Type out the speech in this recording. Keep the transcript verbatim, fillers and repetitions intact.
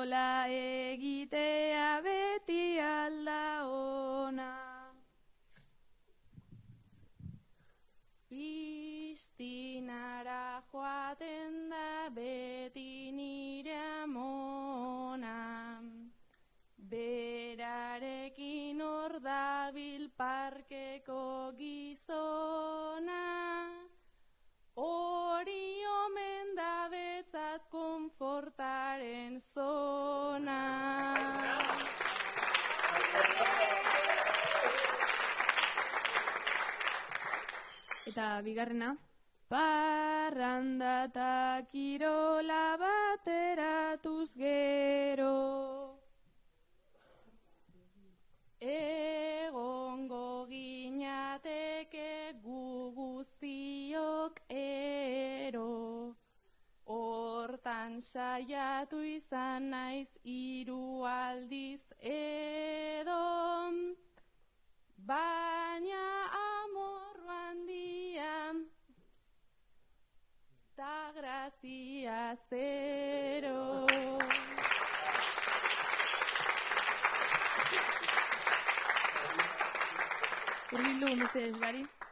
kirola egitea beti alda ona. Pistinara joaten da beti nire amona, berarekin hor dabil parkeko gizona, hori omen da betzat konfortaren zona. Eta bigarrena, parranda eta kirola bateratuz gero, egongo ginateke gu guztiok ero, hortan saiatu izan naiz hiru aldiz edo, baina amorru handia ta grazia zero. Urbildu, mesedez, Gari.